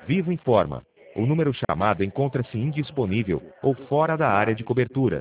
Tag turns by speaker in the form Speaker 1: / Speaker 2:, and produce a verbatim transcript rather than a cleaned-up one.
Speaker 1: Vivo informa. O número chamado encontra-se indisponível ou fora da área de cobertura.